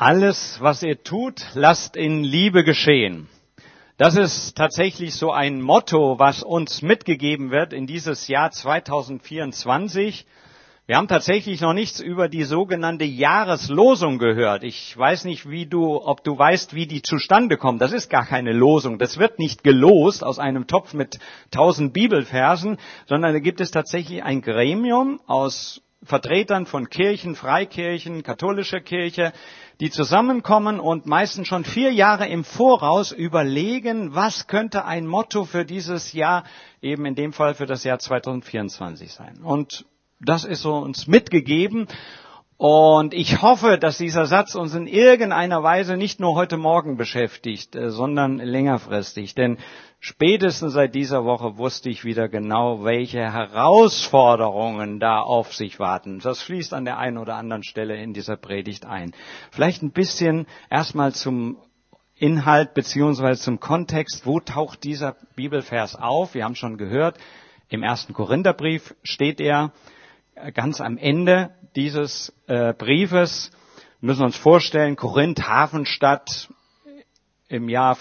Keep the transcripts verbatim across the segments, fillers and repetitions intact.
Alles, was ihr tut, lasst in Liebe geschehen. Das ist tatsächlich so ein Motto, was uns mitgegeben wird in dieses Jahr zweitausendvierundzwanzig. Wir haben tatsächlich noch nichts über die sogenannte Jahreslosung gehört. Ich weiß nicht, wie du, ob du weißt, wie die zustande kommt. Das ist gar keine Losung. Das wird nicht gelost aus einem Topf mit tausend Bibelversen, sondern da gibt es tatsächlich ein Gremium aus Vertretern von Kirchen, Freikirchen, katholischer Kirche, die zusammenkommen und meistens schon vier Jahre im Voraus überlegen, was könnte ein Motto für dieses Jahr, eben in dem Fall für das Jahr zweitausendvierundzwanzig sein. Und das ist so uns mitgegeben. Und ich hoffe, dass dieser Satz uns in irgendeiner Weise nicht nur heute Morgen beschäftigt, sondern längerfristig. Denn spätestens seit dieser Woche wusste ich wieder genau, welche Herausforderungen da auf sich warten. Das fließt an der einen oder anderen Stelle in dieser Predigt ein. Vielleicht ein bisschen erstmal zum Inhalt beziehungsweise zum Kontext. Wo taucht dieser Bibelvers auf? Wir haben schon gehört, im ersten Korintherbrief steht er ganz am Ende dieses äh, Briefes. Wir müssen uns vorstellen, Korinth, Hafenstadt, im Jahr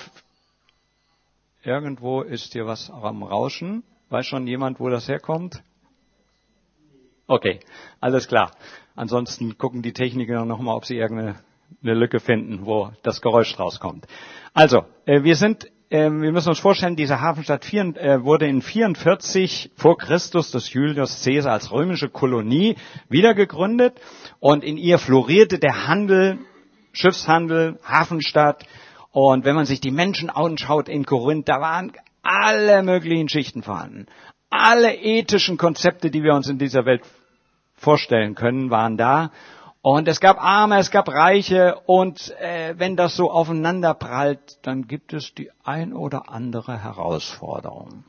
irgendwo ist hier was am Rauschen. Weiß schon jemand, wo das herkommt? Okay, alles klar. Ansonsten gucken die Techniker noch mal, ob sie irgendeine eine Lücke finden, wo das Geräusch rauskommt. Also, äh, wir sind Wir müssen uns vorstellen, diese Hafenstadt wurde in vierundvierzig vor Christus durch Julius Caesar als römische Kolonie wiedergegründet und in ihr florierte der Handel, Schiffshandel, Hafenstadt. Und wenn man sich die Menschen anschaut in Korinth, da waren alle möglichen Schichten vorhanden. Alle ethischen Konzepte, die wir uns in dieser Welt vorstellen können, waren da. Und es gab Arme, es gab Reiche und äh, wenn das so aufeinander prallt, dann gibt es die ein oder andere Herausforderung.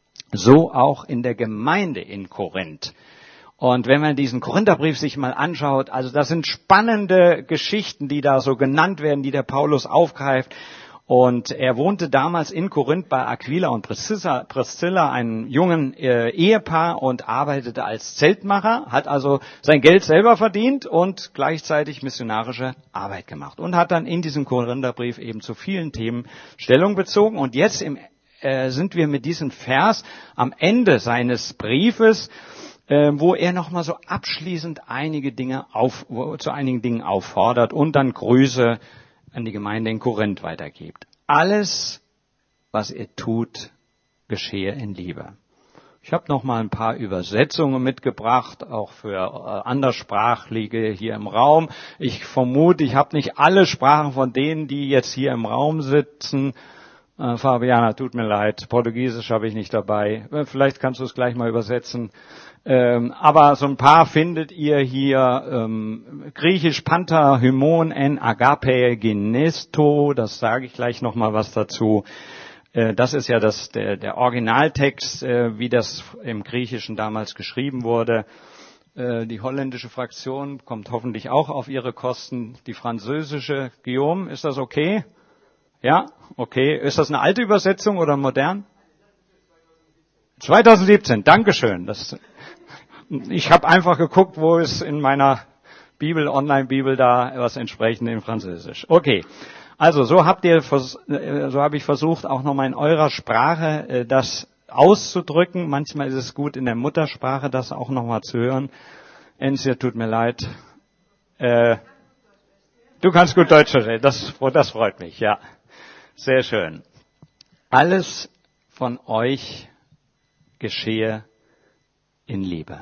So auch in der Gemeinde in Korinth. Und wenn man diesen Korintherbrief sich mal anschaut, also das sind spannende Geschichten, die da so genannt werden, die der Paulus aufgreift. Und er wohnte damals in Korinth bei Aquila und Priscilla, Priscilla einem jungen äh, Ehepaar und arbeitete als Zeltmacher, hat also sein Geld selber verdient und gleichzeitig missionarische Arbeit gemacht und hat dann in diesem Korintherbrief eben zu vielen Themen Stellung bezogen. Und jetzt im, äh, sind wir mit diesem Vers am Ende seines Briefes, äh, wo er nochmal so abschließend einige Dinge auf, wo, zu einigen Dingen auffordert und dann Grüße an die Gemeinde in Korinth weitergibt. Alles, was ihr tut, geschehe in Liebe. Ich habe noch mal ein paar Übersetzungen mitgebracht, auch für äh, Anderssprachliche hier im Raum. Ich vermute, ich habe nicht alle Sprachen von denen, die jetzt hier im Raum sitzen. Äh, Fabiana, tut mir leid, Portugiesisch habe ich nicht dabei. Äh, vielleicht kannst du es gleich mal übersetzen. Ähm, aber so ein paar findet ihr hier, ähm, Griechisch Panta, Hymon, en Agape, Genesto, das sage ich gleich nochmal was dazu. Äh, das ist ja das, der, der Originaltext, äh, wie das im Griechischen damals geschrieben wurde. Äh, die holländische Fraktion kommt hoffentlich auch auf ihre Kosten. Die französische, Guillaume, ist das okay? Ja, okay. Ist das eine alte Übersetzung oder modern? zweitausendsiebzehn, Dankeschön. Das, ich habe einfach geguckt, wo es in meiner Bibel, Online-Bibel da was entsprechend in Französisch. Okay, also so habt ihr, so habe ich versucht, auch nochmal in eurer Sprache das auszudrücken. Manchmal ist es gut, in der Muttersprache das auch nochmal zu hören. Ensia, tut mir leid. Äh, du kannst gut Deutsch reden, das, das freut mich, ja. Sehr schön. Alles von euch geschehe in Liebe.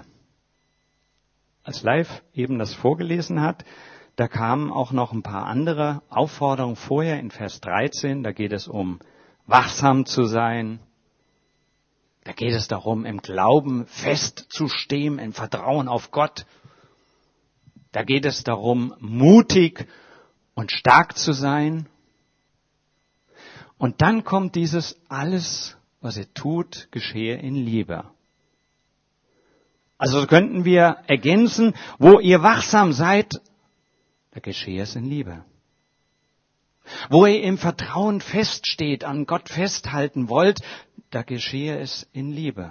Als Live eben das vorgelesen hat, da kamen auch noch ein paar andere Aufforderungen vorher in Vers dreizehn. Da geht es um wachsam zu sein. Da geht es darum, im Glauben festzustehen, im Vertrauen auf Gott. Da geht es darum, mutig und stark zu sein. Und dann kommt dieses alles, was ihr tut, geschehe in Liebe. Also könnten wir ergänzen, wo ihr wachsam seid, da geschehe es in Liebe. Wo ihr im Vertrauen feststeht, an Gott festhalten wollt, da geschehe es in Liebe.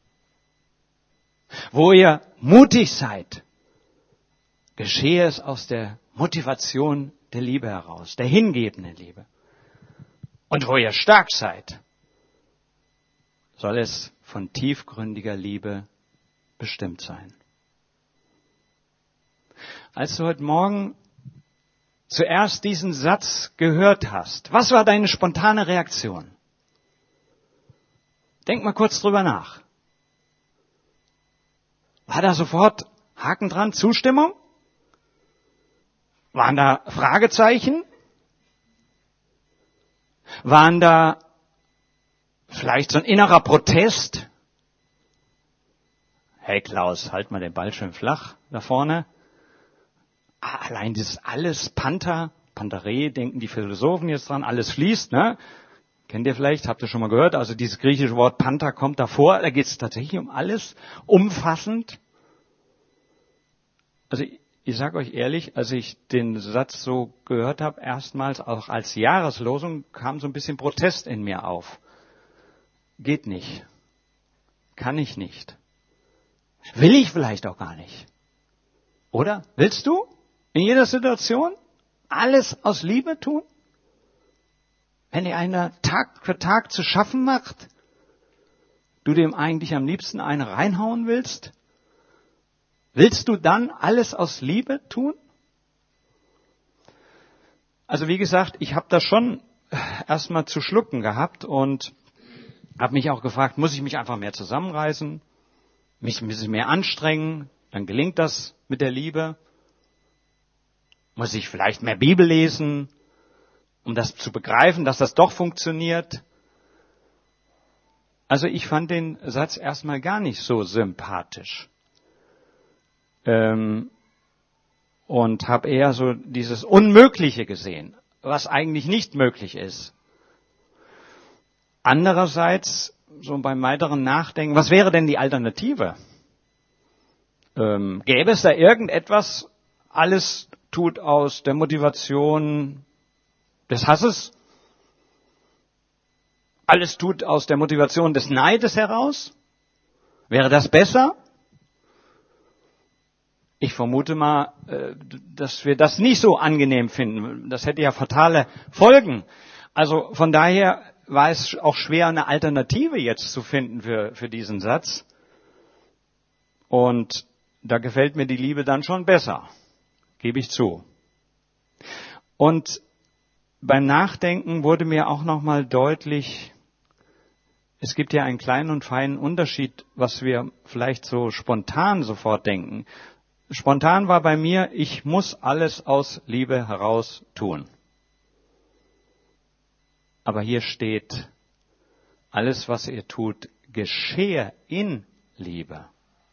Wo ihr mutig seid, geschehe es aus der Motivation der Liebe heraus, der hingebenden Liebe. Und wo ihr stark seid, soll es von tiefgründiger Liebe bestimmt sein. Als du heute Morgen zuerst diesen Satz gehört hast, was war deine spontane Reaktion? Denk mal kurz drüber nach. War da sofort Haken dran, Zustimmung? Waren da Fragezeichen? Waren da vielleicht so ein innerer Protest? Hey Klaus, halt mal den Ball schön flach da vorne. Ah, allein dieses alles Panther, Pantare, denken die Philosophen jetzt dran, alles fließt, ne? Kennt ihr vielleicht, habt ihr schon mal gehört, also dieses griechische Wort Panther kommt davor, da geht es tatsächlich um alles, umfassend. Also ich sage euch ehrlich, als ich den Satz so gehört habe, erstmals auch als Jahreslosung, kam so ein bisschen Protest in mir auf. Geht nicht. Kann ich nicht. Will ich vielleicht auch gar nicht. Oder? Willst du? In jeder Situation? Alles aus Liebe tun? Wenn dir einer Tag für Tag zu schaffen macht, du dem eigentlich am liebsten einen reinhauen willst? Willst du dann alles aus Liebe tun? Also wie gesagt, ich habe das schon erstmal zu schlucken gehabt und habe mich auch gefragt, muss ich mich einfach mehr zusammenreißen, mich ein bisschen mehr anstrengen, dann gelingt das mit der Liebe. Muss ich vielleicht mehr Bibel lesen, um das zu begreifen, dass das doch funktioniert? Also ich fand den Satz erstmal gar nicht so sympathisch. Ähm, und habe eher so dieses Unmögliche gesehen, was eigentlich nicht möglich ist. Andererseits, so beim weiteren Nachdenken, was wäre denn die Alternative? Ähm, gäbe es da irgendetwas, alles tut aus der Motivation des Hasses? Alles tut aus der Motivation des Neides heraus? Wäre das besser? Ich vermute mal, dass wir das nicht so angenehm finden. Das hätte ja fatale Folgen. Also von daher war es auch schwer, eine Alternative jetzt zu finden für, für diesen Satz. Und da gefällt mir die Liebe dann schon besser, gebe ich zu. Und beim Nachdenken wurde mir auch nochmal deutlich, es gibt ja einen kleinen und feinen Unterschied, was wir vielleicht so spontan sofort denken. Spontan war bei mir, ich muss alles aus Liebe heraus tun. Aber hier steht, alles, was ihr tut, geschehe in Liebe.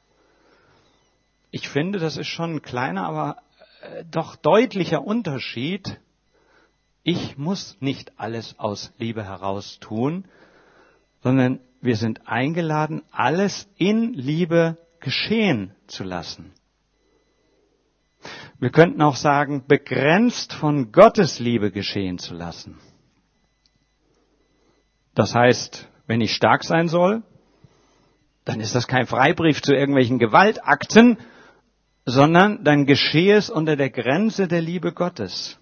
Ich finde, das ist schon ein kleiner, aber doch deutlicher Unterschied. Ich muss nicht alles aus Liebe heraus tun, sondern wir sind eingeladen, alles in Liebe geschehen zu lassen. Wir könnten auch sagen, begrenzt von Gottes Liebe geschehen zu lassen. Das heißt, wenn ich stark sein soll, dann ist das kein Freibrief zu irgendwelchen Gewaltakten, sondern dann geschehe es unter der Grenze der Liebe Gottes.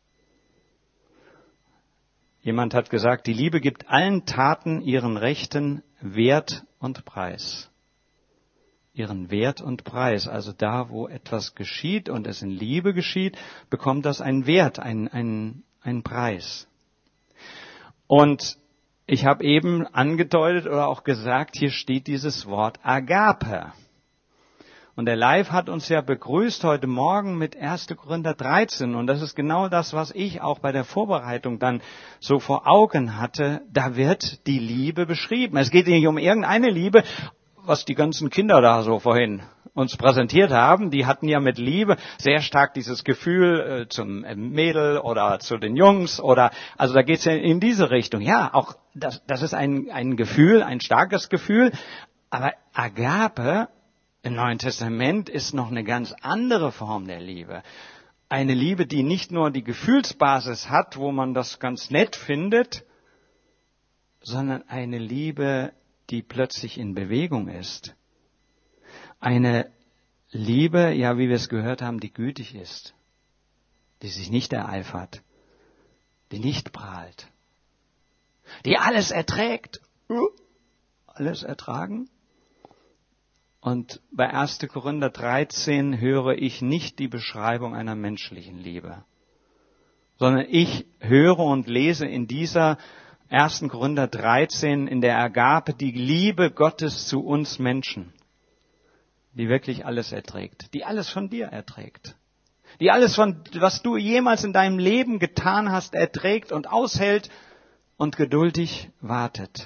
Jemand hat gesagt, die Liebe gibt allen Taten ihren rechten Wert und Preis. Ihren Wert und Preis. Also da, wo etwas geschieht und es in Liebe geschieht, bekommt das einen Wert, einen, einen, einen Preis. Und ich habe eben angedeutet oder auch gesagt, hier steht dieses Wort Agape. Und der Live hat uns ja begrüßt heute Morgen mit erster Korinther dreizehn. Und das ist genau das, was ich auch bei der Vorbereitung dann so vor Augen hatte. Da wird die Liebe beschrieben. Es geht nicht um irgendeine Liebe, was die ganzen Kinder da so vorhin uns präsentiert haben. Die hatten ja mit Liebe sehr stark dieses Gefühl äh, zum Mädel oder zu den Jungs. oder Also da geht es ja in diese Richtung. Ja, auch das, das ist ein, ein Gefühl, ein starkes Gefühl. Aber Agape im Neuen Testament ist noch eine ganz andere Form der Liebe. Eine Liebe, die nicht nur die Gefühlsbasis hat, wo man das ganz nett findet, sondern eine Liebe, die plötzlich in Bewegung ist. Eine Liebe, ja, wie wir es gehört haben, die gütig ist, die sich nicht ereifert, die nicht prahlt, die alles erträgt, alles ertragen. Und bei erster Korinther dreizehn höre ich nicht die Beschreibung einer menschlichen Liebe, sondern ich höre und lese in dieser erster Korinther dreizehn in der Agape die Liebe Gottes zu uns Menschen, die wirklich alles erträgt, die alles von dir erträgt, die alles von, was du jemals in deinem Leben getan hast, erträgt und aushält und geduldig wartet.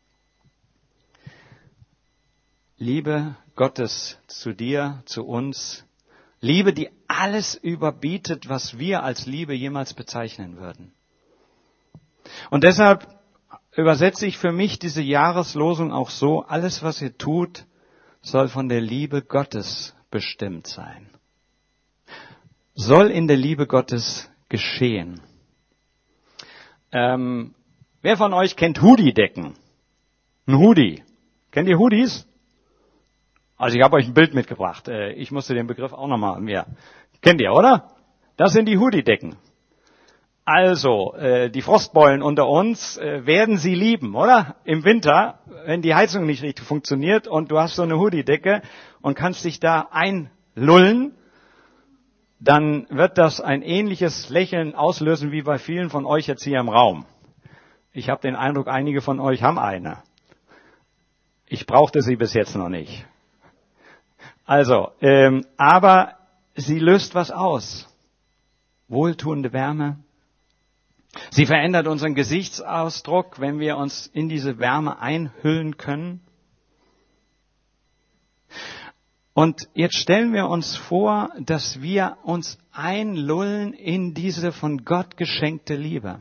Liebe Gottes zu dir, zu uns, Liebe, die alles überbietet, was wir als Liebe jemals bezeichnen würden. Und deshalb übersetze ich für mich diese Jahreslosung auch so: Alles, was ihr tut, soll von der Liebe Gottes bestimmt sein. Soll in der Liebe Gottes geschehen. Ähm, wer von euch kennt Hoodie-Decken? Ein Hoodie. Kennt ihr Hoodies? Also ich habe euch ein Bild mitgebracht. Ich musste den Begriff auch nochmal mehr. Kennt ihr, oder? Das sind die Hoodie-Decken. Also, die Frostbeulen unter uns werden sie lieben, oder? Im Winter, wenn die Heizung nicht richtig funktioniert und du hast so eine Hoodie-Decke und kannst dich da einlullen, dann wird das ein ähnliches Lächeln auslösen wie bei vielen von euch jetzt hier im Raum. Ich habe den Eindruck, einige von euch haben eine. Ich brauchte sie bis jetzt noch nicht. Also, ähm, aber sie löst was aus. Wohltuende Wärme. Sie verändert unseren Gesichtsausdruck, wenn wir uns in diese Wärme einhüllen können. Und jetzt stellen wir uns vor, dass wir uns einlullen in diese von Gott geschenkte Liebe.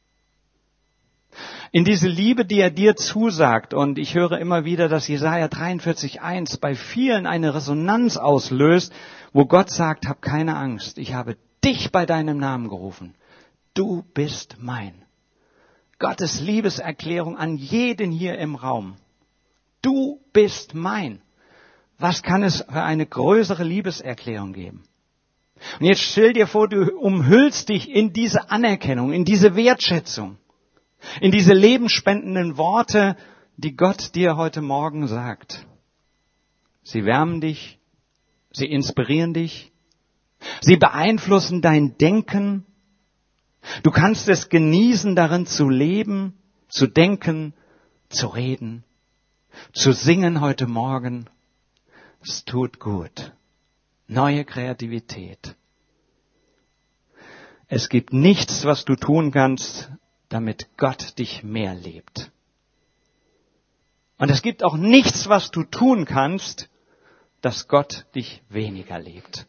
In diese Liebe, die er dir zusagt. Und ich höre immer wieder, dass Jesaja dreiundvierzig eins bei vielen eine Resonanz auslöst, wo Gott sagt: Hab keine Angst, ich habe dich bei deinem Namen gerufen. Du bist mein. Gottes Liebeserklärung an jeden hier im Raum. Du bist mein. Was kann es für eine größere Liebeserklärung geben? Und jetzt stell dir vor, du umhüllst dich in diese Anerkennung, in diese Wertschätzung, in diese lebensspendenden Worte, die Gott dir heute Morgen sagt. Sie wärmen dich, sie inspirieren dich, sie beeinflussen dein Denken. Du kannst es genießen, darin zu leben, zu denken, zu reden, zu singen heute Morgen. Es tut gut. Neue Kreativität. Es gibt nichts, was du tun kannst, damit Gott dich mehr liebt. Und es gibt auch nichts, was du tun kannst, dass Gott dich weniger liebt.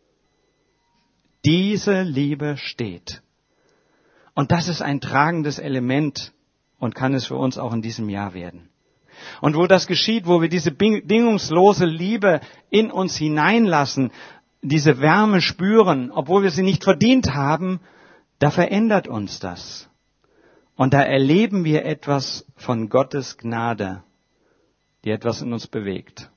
Diese Liebe steht. Und das ist ein tragendes Element und kann es für uns auch in diesem Jahr werden. Und wo das geschieht, wo wir diese bedingungslose Liebe in uns hineinlassen, diese Wärme spüren, obwohl wir sie nicht verdient haben, da verändert uns das. Und da erleben wir etwas von Gottes Gnade, die etwas in uns bewegt.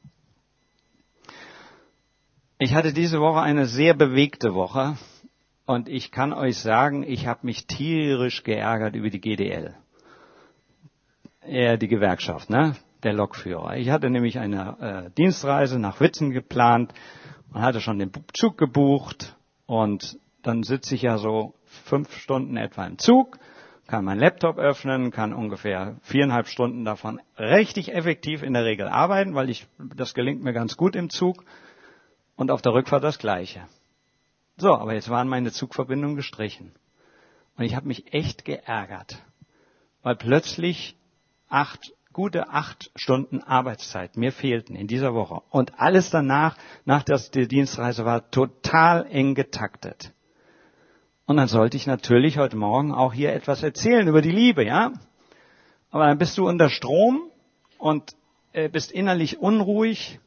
Ich hatte diese Woche eine sehr bewegte Woche und ich kann euch sagen, ich habe mich tierisch geärgert über die G D L. Ja, die Gewerkschaft, ne? Der Lokführer. Ich hatte nämlich eine äh, Dienstreise nach Witten geplant und hatte schon den Zug gebucht und dann sitze ich ja so fünf Stunden etwa im Zug, kann meinen Laptop öffnen, kann ungefähr viereinhalb Stunden davon richtig effektiv in der Regel arbeiten, weil ich, das gelingt mir ganz gut im Zug und auf der Rückfahrt das Gleiche. So, aber jetzt waren meine Zugverbindungen gestrichen und ich habe mich echt geärgert, weil plötzlich acht, gute acht Stunden Arbeitszeit mir fehlten in dieser Woche. Und alles danach, nach der Dienstreise, war total eng getaktet. Und dann sollte ich natürlich heute Morgen auch hier etwas erzählen über die Liebe, ja? Aber dann bist du unter Strom und äh, bist innerlich unruhig.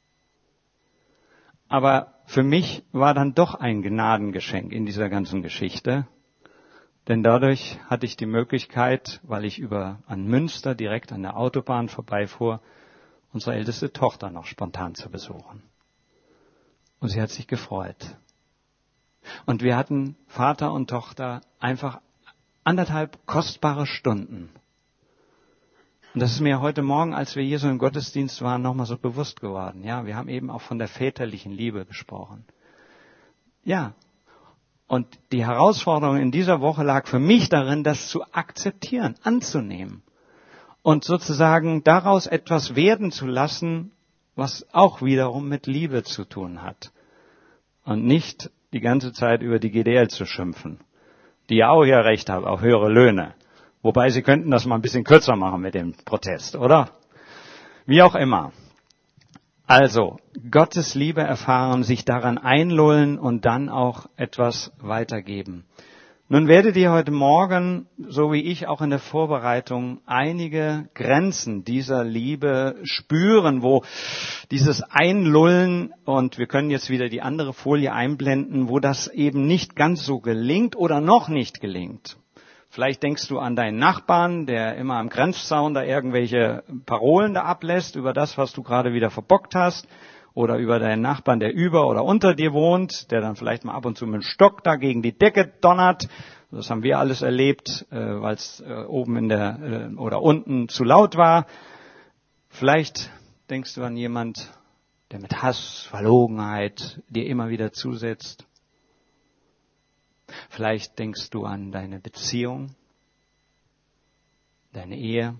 Aber für mich war dann doch ein Gnadengeschenk in dieser ganzen Geschichte. Denn dadurch hatte ich die Möglichkeit, weil ich über an Münster direkt an der Autobahn vorbeifuhr, unsere älteste Tochter noch spontan zu besuchen. Und sie hat sich gefreut. Und wir hatten Vater und Tochter einfach anderthalb kostbare Stunden. Und das ist mir heute Morgen, als wir hier so im Gottesdienst waren, nochmal so bewusst geworden. Ja, wir haben eben auch von der väterlichen Liebe gesprochen. Ja. Und die Herausforderung in dieser Woche lag für mich darin, das zu akzeptieren, anzunehmen. Und sozusagen daraus etwas werden zu lassen, was auch wiederum mit Liebe zu tun hat. Und nicht die ganze Zeit über die G D L zu schimpfen, die ja auch ihr Recht haben auf höhere Löhne. Wobei sie könnten das mal ein bisschen kürzer machen mit dem Protest, oder? Wie auch immer. Also, Gottes Liebe erfahren, sich daran einlullen und dann auch etwas weitergeben. Nun werdet ihr heute Morgen, so wie ich auch in der Vorbereitung, einige Grenzen dieser Liebe spüren, wo dieses Einlullen, und wir können jetzt wieder die andere Folie einblenden, wo das eben nicht ganz so gelingt oder noch nicht gelingt. Vielleicht denkst du an deinen Nachbarn, der immer am Grenzzaun da irgendwelche Parolen da ablässt über das, was du gerade wieder verbockt hast. Oder über deinen Nachbarn, der über oder unter dir wohnt, der dann vielleicht mal ab und zu mit dem Stock da gegen die Decke donnert. Das haben wir alles erlebt, weil es oben in der oder unten zu laut war. Vielleicht denkst du an jemand, der mit Hass, Verlogenheit dir immer wieder zusetzt. Vielleicht denkst du an deine Beziehung, deine Ehe.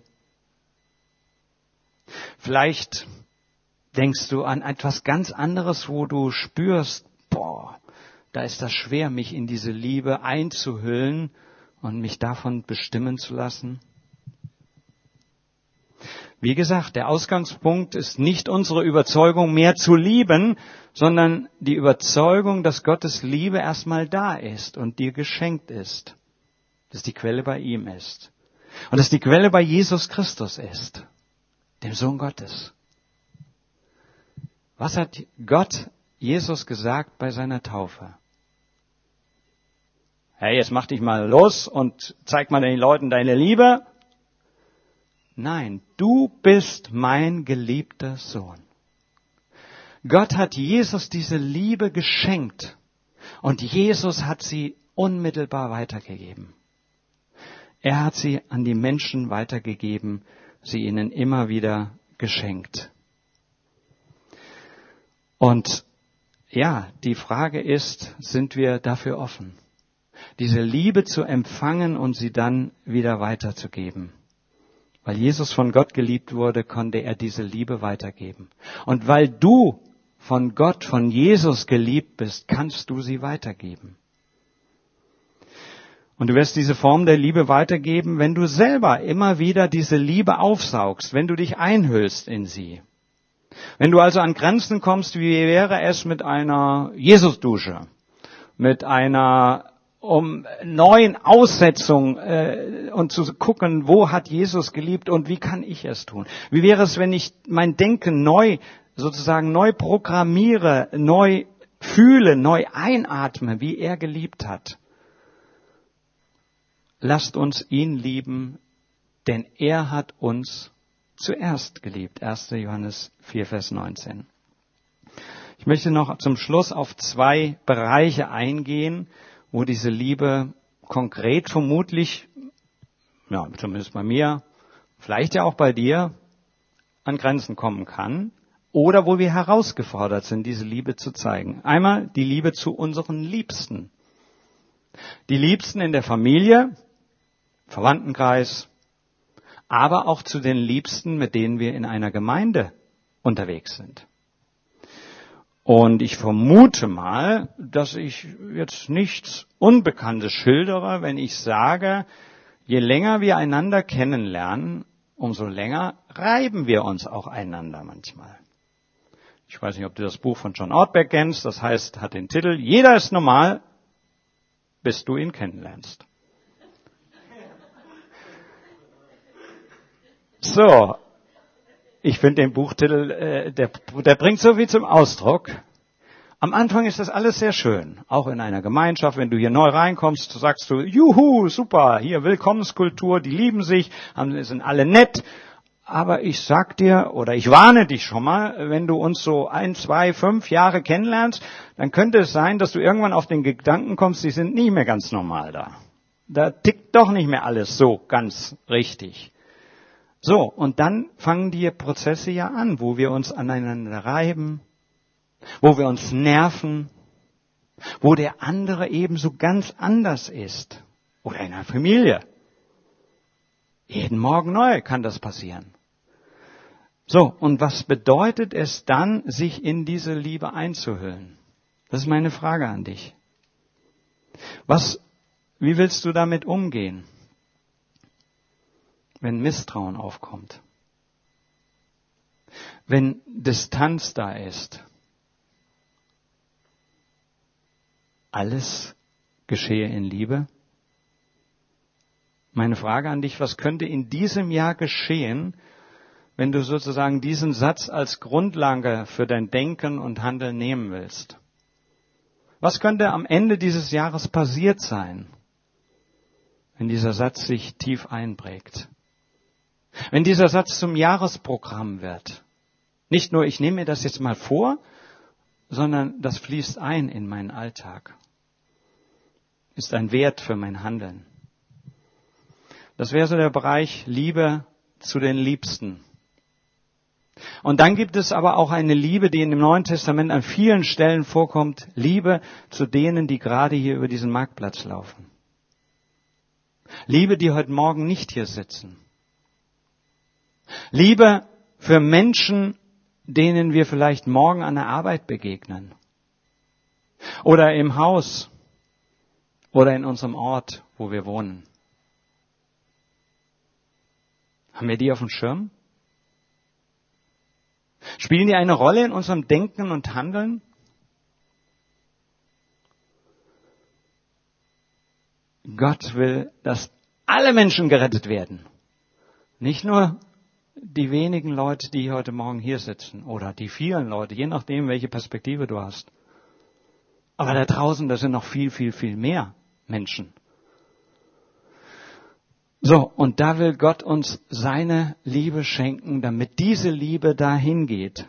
Vielleicht denkst du an etwas ganz anderes, wo du spürst, boah, da ist das schwer, mich in diese Liebe einzuhüllen und mich davon bestimmen zu lassen? Wie gesagt, der Ausgangspunkt ist nicht unsere Überzeugung, mehr zu lieben, sondern die Überzeugung, dass Gottes Liebe erstmal da ist und dir geschenkt ist. Dass die Quelle bei ihm ist. Und dass die Quelle bei Jesus Christus ist, dem Sohn Gottes. Was hat Gott Jesus gesagt bei seiner Taufe? Hey, jetzt mach dich mal los und zeig mal den Leuten deine Liebe. Nein, du bist mein geliebter Sohn. Gott hat Jesus diese Liebe geschenkt und Jesus hat sie unmittelbar weitergegeben. Er hat sie an die Menschen weitergegeben, sie ihnen immer wieder geschenkt. Und ja, die Frage ist, sind wir dafür offen, diese Liebe zu empfangen und sie dann wieder weiterzugeben? Weil Jesus von Gott geliebt wurde, konnte er diese Liebe weitergeben. Und weil du von Gott, von Jesus geliebt bist, kannst du sie weitergeben. Und du wirst diese Form der Liebe weitergeben, wenn du selber immer wieder diese Liebe aufsaugst, wenn du dich einhüllst in sie. Wenn du also an Grenzen kommst, wie wäre es mit einer Jesus-Dusche, mit einer um neuen Aussetzung äh, und zu gucken, wo hat Jesus geliebt und wie kann ich es tun? Wie wäre es, wenn ich mein Denken neu, sozusagen neu programmiere, neu fühle, neu einatme, wie er geliebt hat? Lasst uns ihn lieben, denn er hat uns zuerst geliebt. erster Johannes vier, Vers neunzehn. Ich möchte noch zum Schluss auf zwei Bereiche eingehen, wo diese Liebe konkret vermutlich, ja, zumindest bei mir, vielleicht ja auch bei dir, an Grenzen kommen kann oder wo wir herausgefordert sind, diese Liebe zu zeigen. Einmal die Liebe zu unseren Liebsten. Die Liebsten in der Familie, Verwandtenkreis, aber auch zu den Liebsten, mit denen wir in einer Gemeinde unterwegs sind. Und ich vermute mal, dass ich jetzt nichts Unbekanntes schildere, wenn ich sage, je länger wir einander kennenlernen, umso länger reiben wir uns auch einander manchmal. Ich weiß nicht, ob du das Buch von John Ortberg kennst, das heißt, hat den Titel, Jeder ist normal, bis du ihn kennenlernst. So, ich finde den Buchtitel, äh, der, der bringt so viel zum Ausdruck. Am Anfang ist das alles sehr schön, auch in einer Gemeinschaft, wenn du hier neu reinkommst, sagst du, juhu, super, hier Willkommenskultur, die lieben sich, sind alle nett, aber ich sag dir oder ich warne dich schon mal, wenn du uns so ein, zwei, fünf Jahre kennenlernst, dann könnte es sein, dass du irgendwann auf den Gedanken kommst, die sind nicht mehr ganz normal da. Da tickt doch nicht mehr alles so ganz richtig. So, und dann fangen die Prozesse ja an, wo wir uns aneinander reiben, wo wir uns nerven, wo der andere ebenso ganz anders ist. Oder in einer Familie. Jeden Morgen neu kann das passieren. So, und was bedeutet es dann, sich in diese Liebe einzuhüllen? Das ist meine Frage an dich. Was, wie willst du damit umgehen, wenn Misstrauen aufkommt? Wenn Distanz da ist? Alles geschehe in Liebe? Meine Frage an dich, was könnte in diesem Jahr geschehen, wenn du sozusagen diesen Satz als Grundlage für dein Denken und Handeln nehmen willst? Was könnte am Ende dieses Jahres passiert sein, wenn dieser Satz sich tief einprägt? Wenn dieser Satz zum Jahresprogramm wird? Nicht nur, ich nehme mir das jetzt mal vor, sondern das fließt ein in meinen Alltag. Ist ein Wert für mein Handeln. Das wäre so der Bereich Liebe zu den Liebsten. Und dann gibt es aber auch eine Liebe, die in dem Neuen Testament an vielen Stellen vorkommt. Liebe zu denen, die gerade hier über diesen Marktplatz laufen. Liebe, die heute Morgen nicht hier sitzen. Liebe für Menschen, denen wir vielleicht morgen an der Arbeit begegnen. Oder im Haus. Oder in unserem Ort, wo wir wohnen. Haben wir die auf dem Schirm? Spielen die eine Rolle in unserem Denken und Handeln? Gott will, dass alle Menschen gerettet werden. Nicht nur die wenigen Leute, die heute Morgen hier sitzen. Oder die vielen Leute, je nachdem, welche Perspektive du hast. Aber da draußen, da sind noch viel, viel, viel mehr Menschen. So, und da will Gott uns seine Liebe schenken, damit diese Liebe dahin geht.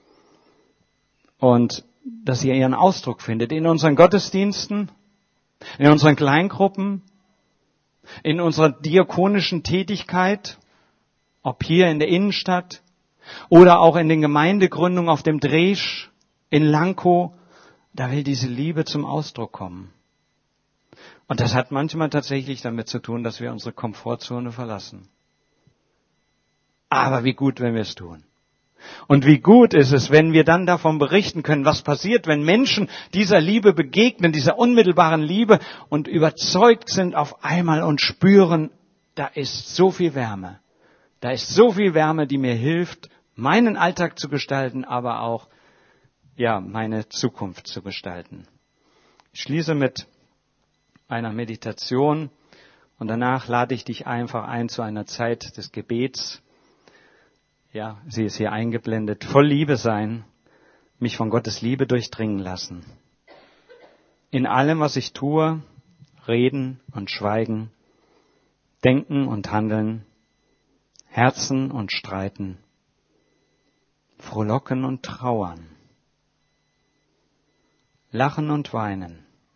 Und dass sie ihren Ausdruck findet in unseren Gottesdiensten, in unseren Kleingruppen, in unserer diakonischen Tätigkeit, ob hier in der Innenstadt oder auch in den Gemeindegründungen auf dem Dresch, in Lankow, da will diese Liebe zum Ausdruck kommen. Und das hat manchmal tatsächlich damit zu tun, dass wir unsere Komfortzone verlassen. Aber wie gut, wenn wir es tun. Und wie gut ist es, wenn wir dann davon berichten können, was passiert, wenn Menschen dieser Liebe begegnen, dieser unmittelbaren Liebe und überzeugt sind auf einmal und spüren, da ist so viel Wärme. Da ist so viel Wärme, die mir hilft, meinen Alltag zu gestalten, aber auch, ja, meine Zukunft zu gestalten. Ich schließe mit einer Meditation und danach lade ich dich einfach ein zu einer Zeit des Gebets. Ja, sie ist hier eingeblendet. Voll Liebe sein, mich von Gottes Liebe durchdringen lassen. In allem, was ich tue, reden und schweigen, denken und handeln, Herzen und streiten, frohlocken und trauern, lachen und weinen,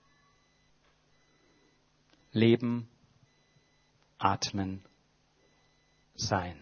leben, atmen, sein.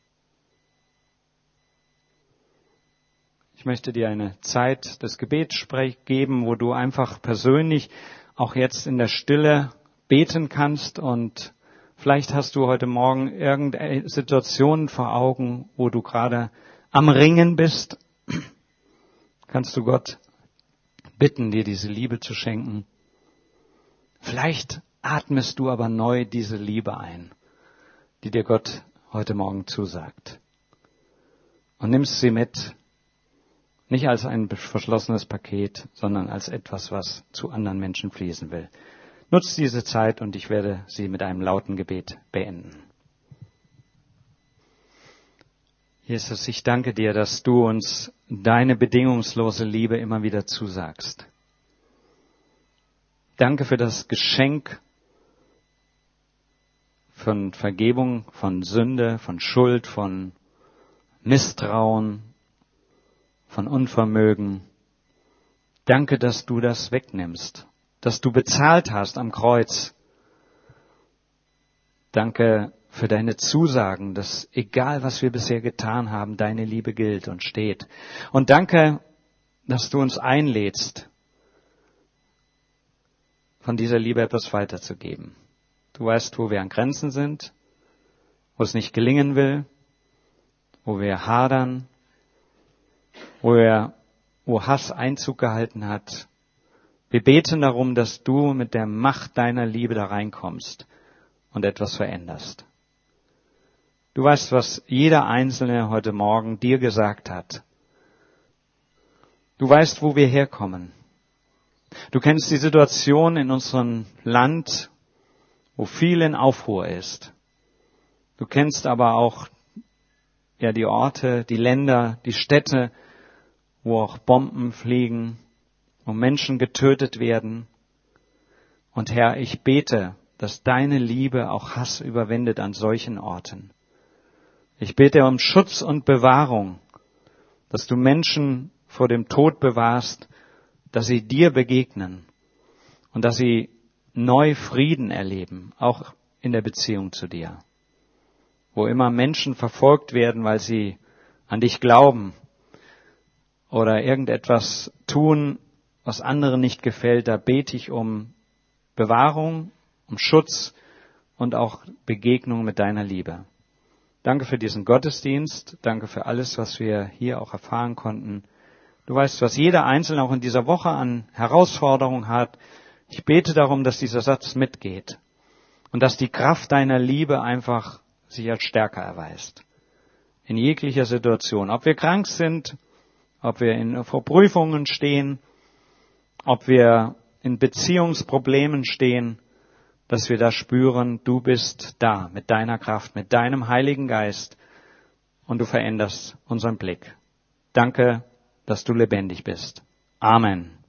Ich möchte dir eine Zeit des Gebets geben, wo du einfach persönlich auch jetzt in der Stille beten kannst und vielleicht hast du heute Morgen irgendeine Situation vor Augen, wo du gerade am Ringen bist. Kannst du Gott bitten, dir diese Liebe zu schenken. Vielleicht atmest du aber neu diese Liebe ein, die dir Gott heute Morgen zusagt. Und nimmst sie mit, nicht als ein verschlossenes Paket, sondern als etwas, was zu anderen Menschen fließen will. Nutzt diese Zeit und ich werde sie mit einem lauten Gebet beenden. Jesus, ich danke dir, dass du uns deine bedingungslose Liebe immer wieder zusagst. Danke für das Geschenk von Vergebung, von Sünde, von Schuld, von Misstrauen, von Unvermögen. Danke, dass du das wegnimmst, dass du bezahlt hast am Kreuz. Danke für deine Zusagen, dass egal was wir bisher getan haben, deine Liebe gilt und steht. Und danke, dass du uns einlädst, von dieser Liebe etwas weiterzugeben. Du weißt, wo wir an Grenzen sind, wo es nicht gelingen will, wo wir hadern, wo, wir, wo Hass Einzug gehalten hat. Wir beten darum, dass du mit der Macht deiner Liebe da reinkommst und etwas veränderst. Du weißt, was jeder Einzelne heute Morgen dir gesagt hat. Du weißt, wo wir herkommen. Du kennst die Situation in unserem Land, wo viel in Aufruhr ist. Du kennst aber auch ja die Orte, die Länder, die Städte, wo auch Bomben fliegen, wo Menschen getötet werden. Und Herr, ich bete, dass deine Liebe auch Hass überwindet an solchen Orten. Ich bete um Schutz und Bewahrung, dass du Menschen vor dem Tod bewahrst, dass sie dir begegnen und dass sie neu Frieden erleben, auch in der Beziehung zu dir. Wo immer Menschen verfolgt werden, weil sie an dich glauben oder irgendetwas tun, was anderen nicht gefällt, da bete ich um Bewahrung, um Schutz und auch Begegnung mit deiner Liebe. Danke für diesen Gottesdienst, danke für alles, was wir hier auch erfahren konnten. Du weißt, was jeder Einzelne auch in dieser Woche an Herausforderungen hat. Ich bete darum, dass dieser Satz mitgeht und dass die Kraft deiner Liebe einfach sich als stärker erweist. In jeglicher Situation. Ob wir krank sind, ob wir in vor Prüfungen stehen, ob wir in Beziehungsproblemen stehen, dass wir da spüren, du bist da mit deiner Kraft, mit deinem Heiligen Geist und du veränderst unseren Blick. Danke, dass du lebendig bist. Amen.